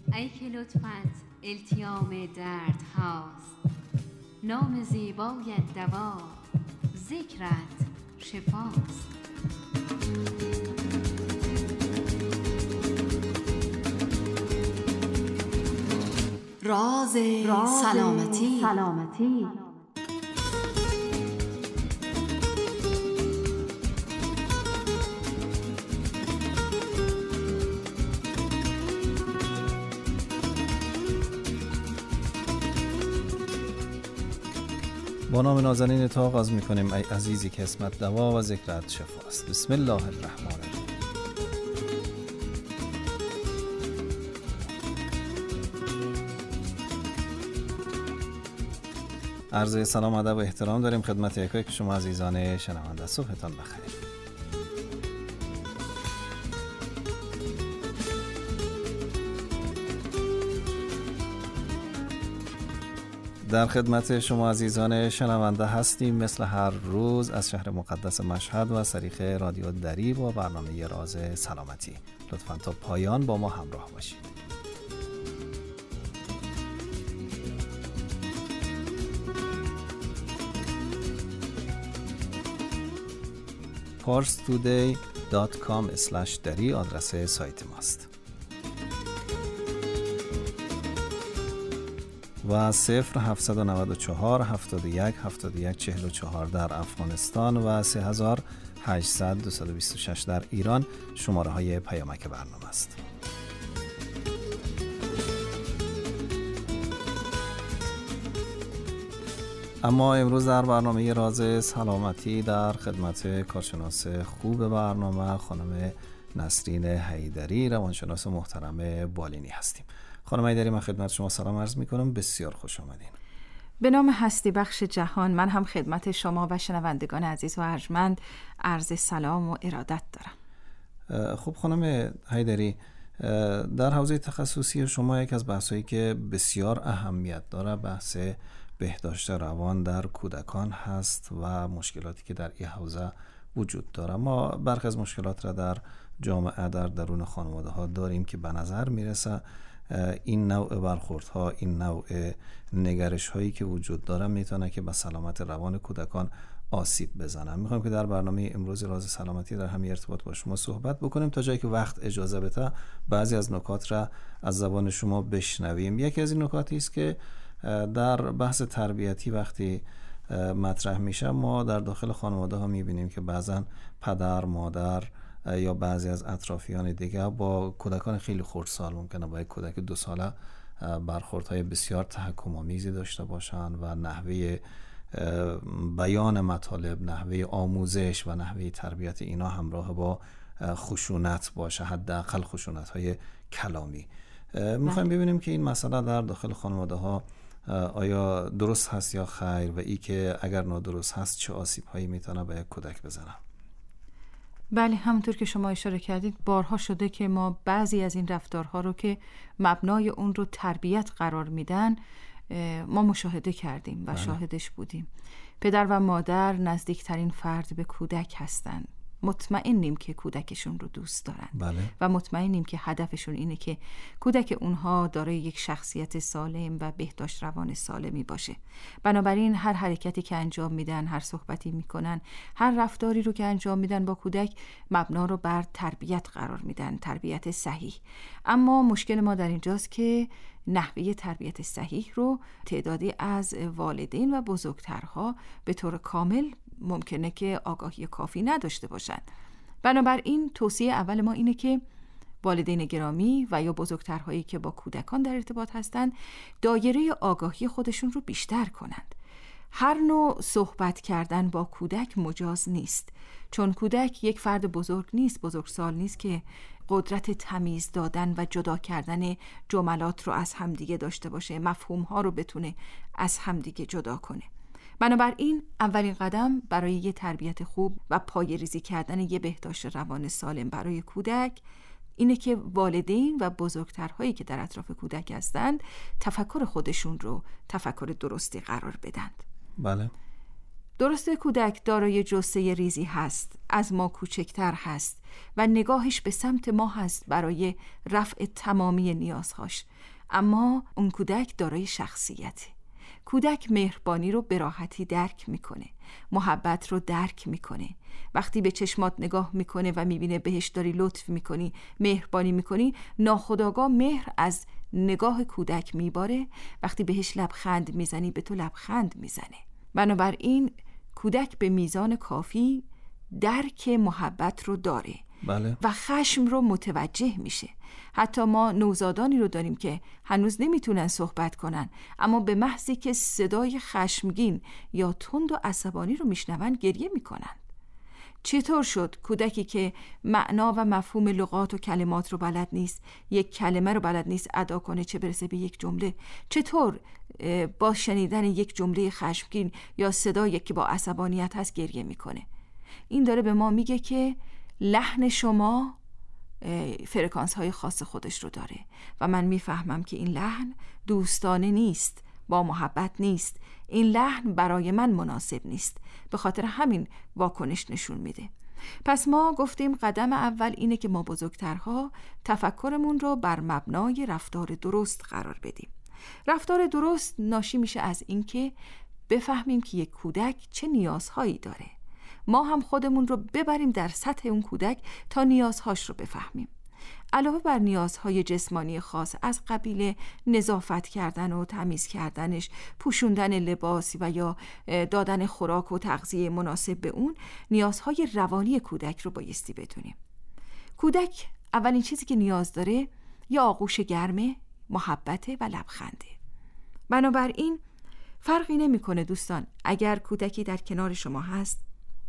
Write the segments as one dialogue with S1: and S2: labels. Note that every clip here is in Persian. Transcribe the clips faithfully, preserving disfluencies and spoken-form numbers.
S1: ای که لطفت التیام درد هاست، نام زیبایت دوا، ذکرت شفاست. راز سلامتی, سلامتی.
S2: با نام نازنین تا آغاز می‌کنیم ای عزیزی که اسمت دوا و ذکرت شفاست. بسم الله الرحمن الرحیم. عرض سلام، ادب و احترام داریم خدمت یکایی که شما عزیزان شنونده. صبحتان بخیر. در خدمت شما عزیزان شنونده هستیم مثل هر روز از شهر مقدس مشهد و از طریق رادیو دری با برنامه راز سلامتی. لطفاً تا پایان با ما همراه باشید. پارس تودی دات کام اسلش دری آدرس سایت ماست و صفر هفتصد و نود و چهار هفتاد و یک هفتاد و یک چهل و چهار در افغانستان و سه هزار و هشتصد دویست و بیست و شش در ایران شماره های پیامک برنامه است. اما امروز در برنامه راز سلامتی در خدمت کارشناس خوب برنامه خانم نسرین حیدری، روانشناس محترم بالینی هستیم. خانم حیدری، من خدمت شما سلام عرض می کنم. بسیار خوش آمدین.
S3: به نام هستی بخش جهان، من هم خدمت شما و شنوندگان عزیز و ارجمند عرض سلام و ارادت دارم.
S2: خب خانم حیدری، در حوزه تخصصی شما یک از بحثایی که بسیار اهمیت داره بحث بهداشت روان در کودکان هست و مشکلاتی که در این حوزه وجود داره. ما برخی از مشکلات را در جامعه در درون خانواده ها داریم که به نظر میرسه این نوع برخوردها، این نوع نگرش هایی که وجود داره میتونه که به سلامت روان کودکان آسیب بزنه. میخوایم که در برنامه امروز راز سلامتی در همین ارتباط با شما صحبت بکنیم تا جایی که وقت اجازه بده بعضی از نکات را از زبان شما بشنویم. یکی از این نکاتی است که در بحث تربیتی وقتی مطرح میشه ما در داخل خانواده ها میبینیم که بعضا پدر، مادر یا بعضی از اطرافیان دیگه با کودکان خیلی خردسال ممکنه با یک کودک دو ساله برخوردهای بسیار تحکم‌آمیزی داشته باشن و نحوه بیان مطالب، نحوه آموزش و نحوه تربیت اینا همراه با خشونت باشه، حداقل خشونت‌های کلامی. میخوایم ببینیم که این مسئله در داخل خانواده ها آیا درست هست یا خیر و ای که اگر نادرست هست چه آسیب هایی میتونه به یک کودک بزنه؟
S3: بله، همونطور که شما اشاره کردید بارها شده که ما بعضی از این رفتارها رو که مبنای اون رو تربیت قرار میدن ما مشاهده کردیم و بله. شاهدش بودیم. پدر و مادر نزدیکترین فرد به کودک هستند. مطمئنیم که کودکشون رو دوست دارن
S2: بله.
S3: و مطمئنیم که هدفشون اینه که کودک اونها دارای یک شخصیت سالم و بهداشت روان سالمی باشه. بنابراین هر حرکتی که انجام میدن، هر صحبتی میکنن، هر رفتاری رو که انجام میدن با کودک مبنا رو بر تربیت قرار میدن، تربیت صحیح. اما مشکل ما در اینجاست که نحوه تربیت صحیح رو تعدادی از والدین و بزرگترها به طور کامل ممکنه که آگاهی کافی نداشته باشند. بنابراین توصیه اول ما اینه که والدین گرامی و یا بزرگترهایی که با کودکان در ارتباط هستند دایره آگاهی خودشون رو بیشتر کنند. هر نوع صحبت کردن با کودک مجاز نیست، چون کودک یک فرد بزرگ نیست، بزرگسال نیست که قدرت تمیز دادن و جدا کردن جملات رو از همدیگه داشته باشه، مفهوم‌ها رو بتونه از همدیگه جدا کنه. بنابراین اولین قدم برای یه تربیت خوب و پایه‌ریزی کردن یه بهداشت روان سالم برای کودک اینه که والدین و بزرگترهایی که در اطراف کودک هستند تفکر خودشون رو تفکر درستی قرار بدند.
S2: بله.
S3: درسته کودک دارای جثه ریزی هست، از ما کوچکتر هست و نگاهش به سمت ما هست برای رفع تمامی نیازهاش، اما اون کودک دارای شخصیته. کودک مهربانی رو به راحتی درک میکنه، محبت رو درک میکنه. وقتی به چشمات نگاه میکنه و میبینه بهش داری لطف میکنی، مهربانی میکنی، ناخودآگاه مهر از نگاه کودک میباره. وقتی بهش لبخند میزنی به تو لبخند میزنه. بنابراین کودک به میزان کافی درک محبت رو داره.
S2: بله.
S3: و خشم رو متوجه میشه. حتی ما نوزادانی رو داریم که هنوز نمیتونن صحبت کنن، اما به محضی که صدای خشمگین یا تند و عصبانی رو میشنون گریه میکنن. چطور شد کودکی که معنا و مفهوم لغات و کلمات رو بلد نیست، یک کلمه رو بلد نیست ادا کنه، چه برسه به یک جمله، چطور با شنیدن یک جمله خشمگین یا صدایی که با عصبانیت هست گریه میکنه؟ این داره به ما میگه که لحن شما فرکانس های خاص خودش رو داره و من میفهمم که این لحن دوستانه نیست، با محبت نیست، این لحن برای من مناسب نیست، به خاطر همین واکنش نشون میده. پس ما گفتیم قدم اول اینه که ما بزرگترها تفکرمون رو بر مبنای رفتار درست قرار بدیم. رفتار درست ناشی میشه از اینکه بفهمیم که یک کودک چه نیازهایی داره، ما هم خودمون رو ببریم در سطح اون کودک تا نیازهاش رو بفهمیم. علاوه بر نیازهای جسمانی خاص از قبیل نظافت کردن و تمیز کردنش، پوشوندن لباس و یا دادن خوراک و تغذیه مناسب به اون، نیازهای روانی کودک رو بایستی بدونیم. کودک اولین چیزی که نیاز داره یا آغوش گرمه، محبت و لبخنده. بنابراین فرقی نمیکنه دوستان اگر کودکی در کنار شما هست،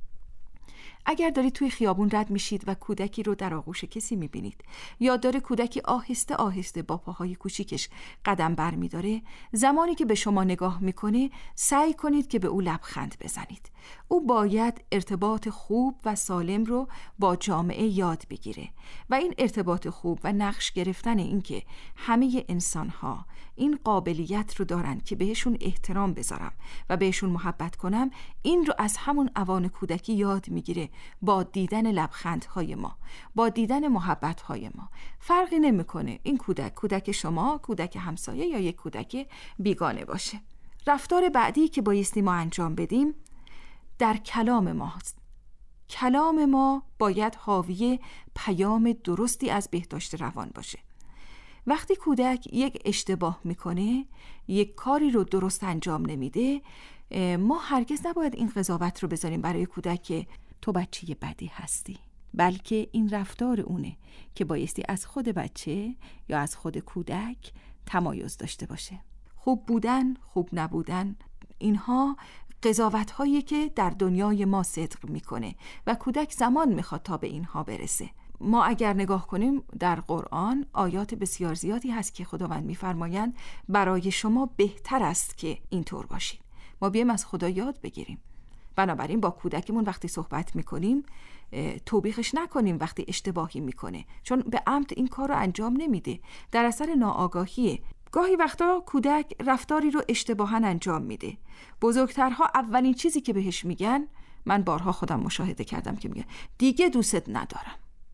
S3: اگر دارید توی خیابون رد میشید و کودکی رو در آغوش کسی میبینید یا داره کودکی آهسته آهسته با پاهای کوچیکش قدم بر میداره، زمانی که به شما نگاه میکنه سعی کنید که به او لبخند بزنید. او باید ارتباط خوب و سالم رو با جامعه یاد بگیره و این ارتباط خوب و نقش گرفتن این که همه انسانها این قابلیت رو دارن که بهشون احترام بذارم و بهشون محبت کنم، این رو از همون اوان کودکی یاد میگیره با دیدن لبخندهای ما، با دیدن محبتهای ما. فرقی نمیکنه این کودک کودک شما، کودک همسایه یا یک کودک بیگانه باشه. رفتار بعدی که بایستی ما انجام بدیم در کلام ماست. کلام ما باید حاوی پیام درستی از بهداشت روان باشه. وقتی کودک یک اشتباه میکنه، یک کاری رو درست انجام نمیده، ما هرگز نباید این قضاوت رو بذاریم برای کودک که تو بچه بدی هستی، بلکه این رفتار اونه که بایستی از خود بچه یا از خود کودک تمایز داشته باشه. خوب بودن، خوب نبودن، اینها قضاوت هایی که در دنیای ما صدق میکنه و کودک زمان میخواد تا به اینها برسه. ما اگر نگاه کنیم در قرآن آیات بسیار زیادی هست که خداوند میفرمایند برای شما بهتر است که اینطور باشید. ما بیایم از خدا یاد بگیریم. بنابراین با کودکمون وقتی صحبت میکنیم توبیخش نکنیم وقتی اشتباهی میکنه، چون به عمد این کار رو انجام نمیده، در اثر ناآگاهیه. گاهی وقتا کودک رفتاری رو اشتباهاً انجام میده. بزرگترها اولین چیزی که بهش میگن، من بارها خودم مشاهده کردم که میگن دیگه دوست ندارم.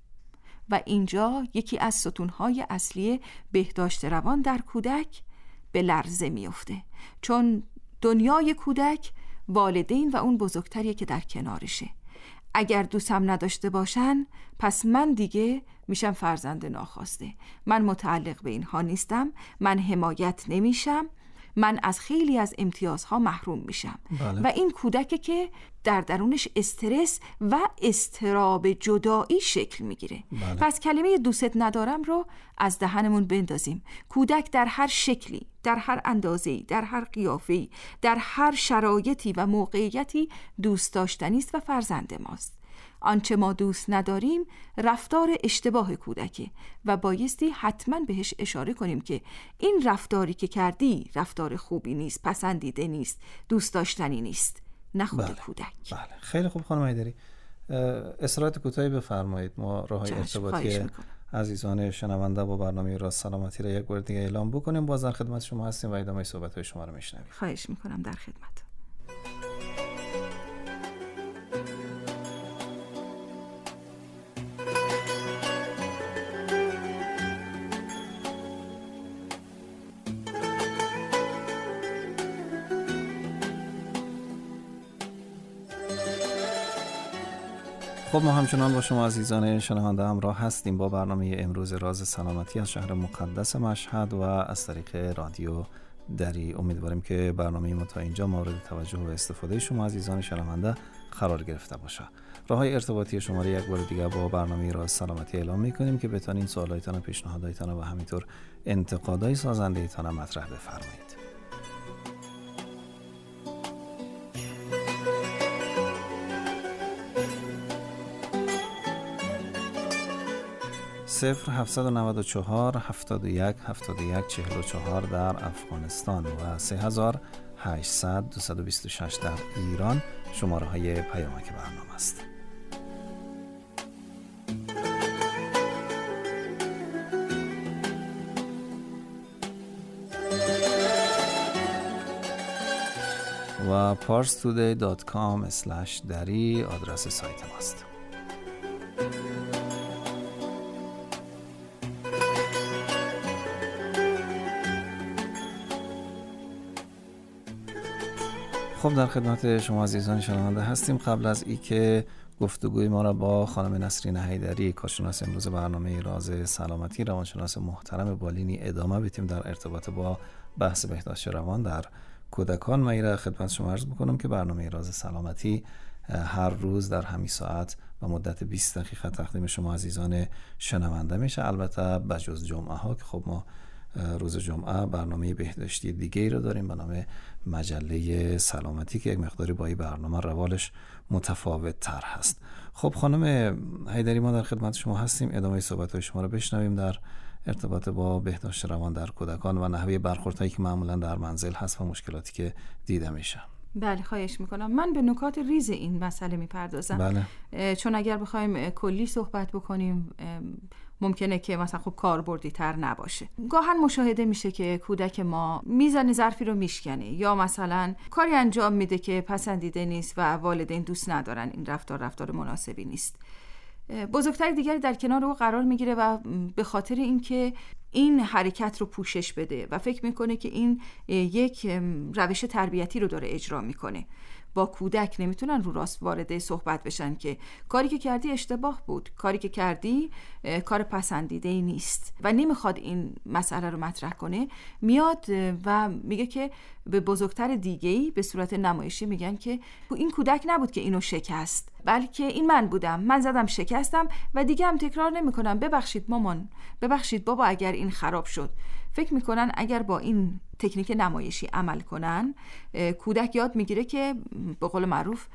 S3: و اینجا یکی از ستونهای اصلی بهداشت روان در کودک به لرزه میفته، چون دنیای کودک والدین و اون بزرگتریه که در کنارشه. اگر دوستم نداشته باشن پس من دیگه میشم فرزند ناخواسته، من متعلق به اینها نیستم، من حمایت نمیشم، من از خیلی از امتیازها محروم میشم.
S2: بله.
S3: و این کودکه که در درونش استرس و اضطراب جدایی شکل میگیره.
S2: بله.
S3: پس کلمه دوست ندارم رو از دهنمون بندازیم. کودک در هر شکلی، در هر اندازه‌ای، در هر قیافه‌ای، در هر شرایطی و موقعیتی دوست داشتنی است و فرزند ماست. آنچه ما دوست نداریم رفتار اشتباه کودکه و بایستی حتما بهش اشاره کنیم که این رفتاری که کردی رفتار خوبی نیست، پسندیده نیست، دوست داشتنی نیست، نه خود
S2: بله.
S3: کودک.
S2: بله. خیلی خوب خانم حیدری، اصرارات کوتاهی بفرمایید. ما راههای ارتباطی عزیزان شنونده با برنامه راز سلامتی را یک بار دیگه اعلام بکنیم. باز در خدمت شما هستیم و ادامه صحبت‌های شما رو میشنویم.
S3: خواهش میکنم، در خدمت.
S2: خب ما همچنان با شما عزیزان شنونده همراه هستیم با برنامه امروز راز سلامتی از شهر مقدس مشهد و از طریق رادیو دری. امیدواریم که برنامه ما تا اینجا مورد توجه و استفاده شما عزیزان شنونده قرار گرفته باشه. راههای ارتباطی شما را یک بار دیگه با برنامه راز سلامتی اعلام می‌کنیم که بتونین سوالایتان و پیشنهاداتتان و همینطور انتقادهای سازنده‌تان مطرح بفرمایید. صفر هفتصد و نود و چهار هفتاد و یک هفتاد و یک چهل و چهار در افغانستان و سه هزار و هشتصد دویست و بیست و شش در ایران شماره های پیامک برنامه است. و پارس تودی دات کام اسلش دری آدرس سایت ماست. خب در خدمت شما عزیزان شنونده هستیم. قبل از ای که گفتگوی ما را با خانم نسرین حیدری کارشناس امروز برنامه راز سلامتی، روانشناس محترم بالینی ادامه بدیم در ارتباط با بحث بهداشت روان در کودکان، من را خدمت شما عرض بکنم که برنامه راز سلامتی هر روز در همین ساعت و مدت بیست دقیقه تقدیم شما عزیزان شنونده میشه، البته بجز جمعه ها که خب ما روز جمعه برنامه بهداشتی دیگه ای رو داریم به نام مجله سلامتی که یک مقداری با این برنامه روالش متفاوت تر هست. خب خانم حیدری ما در خدمت شما هستیم، ادامه صحبت های شما رو بشنویم در ارتباط با بهداشت روان در کودکان و نحوه برخوردهایی که معمولا در منزل هست و مشکلاتی که دیده میشه.
S3: بله خواهش میکنم. من به نکات ریز این مسئله میپردازم.
S2: بله.
S3: چون اگر بخوایم کلی صحبت بکنیم ممکنه که مثلا خب کاربردی تر نباشه. گاهن مشاهده میشه که کودک ما میزنه ظرفی رو میشکنه یا مثلا کاری انجام میده که پسندیده نیست و والدین دوست ندارن، این رفتار رفتار مناسبی نیست. بزرگتر دیگری در کنار او قرار میگیره و به خاطر اینکه این حرکت رو پوشش بده و فکر میکنه که این یک روش تربیتی رو داره اجرا میکنه، با کودک نمیتونن رو راست وارد صحبت بشن که کاری که کردی اشتباه بود، کاری که کردی کار پسندیده ای نیست و نمیخواد این مسئله رو مطرح کنه. میاد و میگه که به بزرگتر دیگه‌ای به صورت نمایشی میگن که این کودک نبود که اینو شکست، بلکه این من بودم، من زدم شکستم و دیگه هم تکرار نمیکنم، ببخشید مامان، ببخشید بابا اگر این خراب شد. فکر میکنن اگر با این تکنیک نمایشی عمل کنن کودک یاد میگیره که به قول معروف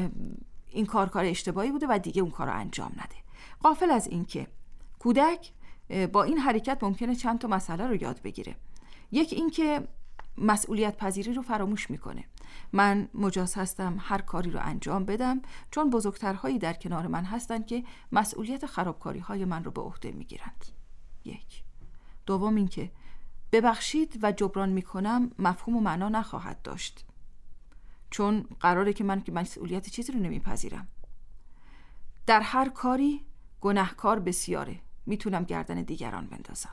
S3: این کار کار اشتباهی بوده و دیگه اون کار رو انجام نده. غافل از این که کودک با این حرکت ممکنه چند تا مسئله رو یاد بگیره. یک این که مسئولیت پذیری رو فراموش میکنه. من مجاز هستم هر کاری رو انجام بدم چون بزرگترهایی در کنار من هستن که مسئولیت خرابکاری های من رو به عهده میگیرند. یک. دوم این که ببخشید و جبران میکنم مفهوم و معنا نخواهد داشت، چون قراره که من که مسئولیت چیزی رو نمیپذیرم. در هر کاری گناهکار بسیاره، میتونم گردن دیگران بندازم.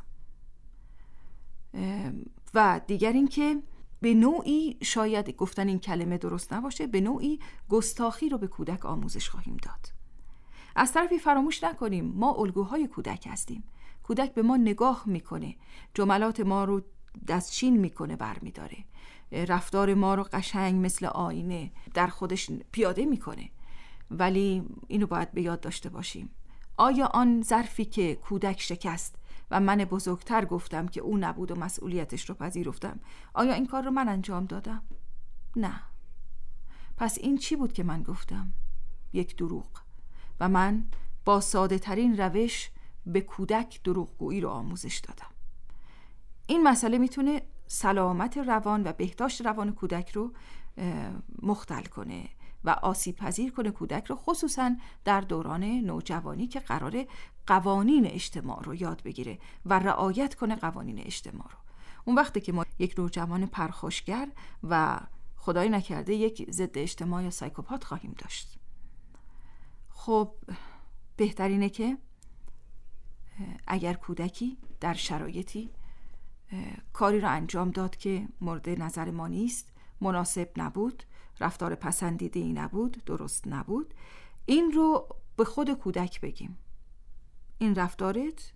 S3: و دیگر این که به نوعی شاید گفتن این کلمه درست نباشه، به نوعی گستاخی رو به کودک آموزش خواهیم داد. از طرفی فراموش نکنیم ما الگوهای کودک هستیم. کودک به ما نگاه میکنه، جملات ما رو دستچین میکنه، برمیداره، رفتار ما رو قشنگ مثل آینه در خودش پیاده میکنه. ولی اینو باید به یاد داشته باشیم، آیا آن ظرفی که کودک شکست و من بزرگتر گفتم که او نبود و مسئولیتش رو پذیرفتم، آیا این کار رو من انجام دادم؟ نه. پس این چی بود که من گفتم؟ یک دروغ. و من با ساده ترین روش به کودک دروغگویی رو آموزش دادم. این مسئله میتونه سلامت روان و بهداشت روان کودک رو مختل کنه و آسیب پذیر کنه کودک رو، خصوصا در دوران نوجوانی که قراره قوانین اجتماع رو یاد بگیره و رعایت کنه قوانین اجتماع رو. اون وقتی که ما یک نوجوان پرخاشگر و خدای نکرده یک ضد اجتماع یا سایکوپات خواهیم داشت. خب بهترینه که اگر کودکی در شرایطی کاری رو انجام داد که مورد نظر ما نیست، مناسب نبود، رفتار پسندیده ای نبود، درست نبود، این رو به خود کودک بگیم این رفتارت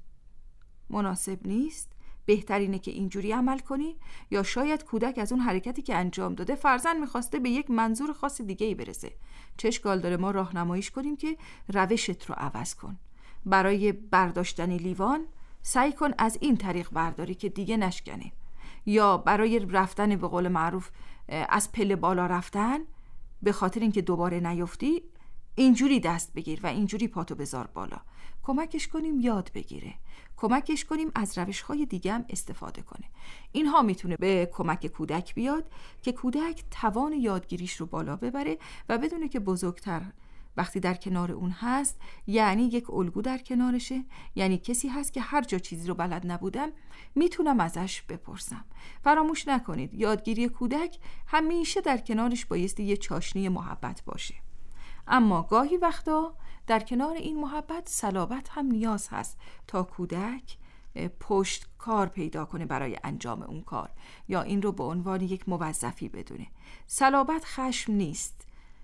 S3: مناسب نیست، بهترینه که اینجوری عمل کنی، یا شاید کودک از اون حرکتی که انجام داده فرضاً میخواسته به یک منظور خاص دیگه ای برسه. چه اشکال داره ما راهنماییش کنیم که روشت رو عوض کن. برای برداشتن لیوان سعی کن از این طریق برداری که دیگه نشکنه، یا برای رفتن به قول معروف از پله بالا رفتن به خاطر اینکه دوباره نیفتی اینجوری دست بگیر و اینجوری پاتو بذار بالا. کمکش کنیم یاد بگیره، کمکش کنیم از روش‌های دیگه هم استفاده کنه. اینها میتونه به کمک کودک بیاد که کودک توان یادگیریش رو بالا ببره و بدونه که بزرگتر وقتی در کنار اون هست یعنی یک الگو در کنارشه، یعنی کسی هست که هر جا چیزی رو بلد نبودم میتونم ازش بپرسم. فراموش نکنید یادگیری کودک همیشه در کنارش بایستی یه چاشنی محبت باشه، اما گاهی وقتا در کنار این محبت صلابت هم نیاز هست تا کودک پشت کار پیدا کنه برای انجام اون کار، یا این رو به عنوان یک موظفی بدونه. صلابت خشم نیست،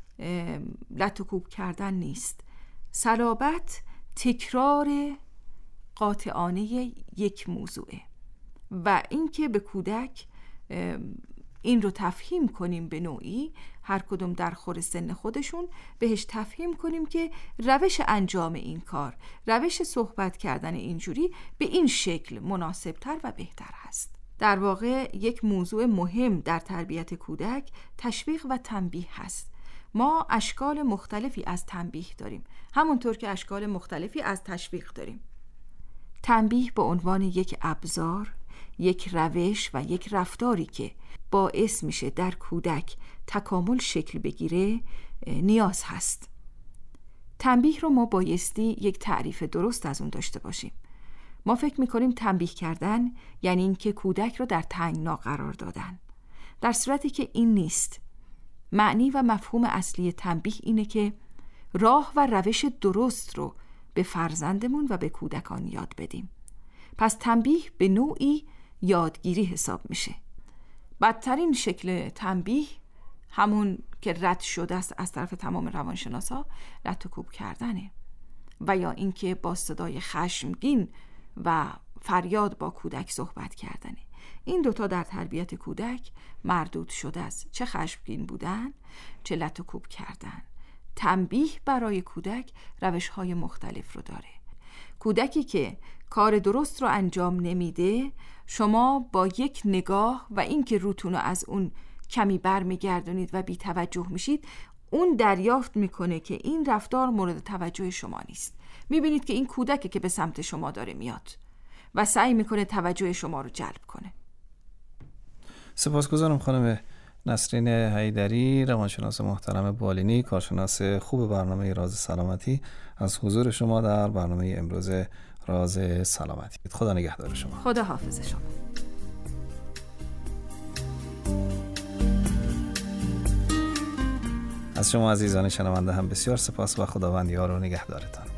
S3: لط و کوب کردن نیست. صلابت تکرار قاطعانه یک موضوعه و اینکه به کودک این رو تفهیم کنیم به نوعی، هر کدوم در خور سن خودشون بهش تفهیم کنیم که روش انجام این کار، روش صحبت کردن اینجوری به این شکل مناسبتر و بهتر هست. در واقع یک موضوع مهم در تربیت کودک تشویق و تنبیه هست. ما اشکال مختلفی از تنبیه داریم، همونطور که اشکال مختلفی از تشویق داریم. تنبیه به عنوان یک ابزار، یک روش و یک رفتاری که باعث میشه در کودک تکامل شکل بگیره نیاز هست. تنبیه رو ما بایستی یک تعریف درست از اون داشته باشیم. ما فکر میکنیم تنبیه کردن یعنی این که کودک رو در تنگنا قرار دادن، در صورتی که این نیست. معنی و مفهوم اصلی تنبیه اینه که راه و روش درست رو به فرزندمون و به کودکان یاد بدیم. پس تنبیه به نوعی یادگیری حساب میشه. بدترین شکل تنبیه همون که رد شده است از طرف تمام روانشناسا، لط و کوب کردنه، و یا اینکه با صدای خشمگین و فریاد با کودک صحبت کردنه. این دوتا در تربیت کودک مردود شده است، چه خشمگین بودن چه لط و کوب کردن. تنبیه برای کودک روش‌های مختلف رو داره. کودکی که کار درست رو انجام نمیده، شما با یک نگاه و اینکه روتون رو از اون کمی برمیگردونید و بی توجه میشید، اون دریافت میکنه که این رفتار مورد توجه شما نیست. میبینید که این کودکی که به سمت شما داره میاد و سعی میکنه توجه شما رو جلب کنه.
S2: سپاسگزارم خانم نسرین حیدری، روانشناس محترم بالینی، کارشناس خوب برنامه راز سلامتی، از حضور شما در برنامه امروز راز سلامتی. خدا نگهدار شما.
S3: خدا حافظ شما.
S2: از شما عزیزان شنونده هم بسیار سپاس و خداوند یار و نگهدارتان.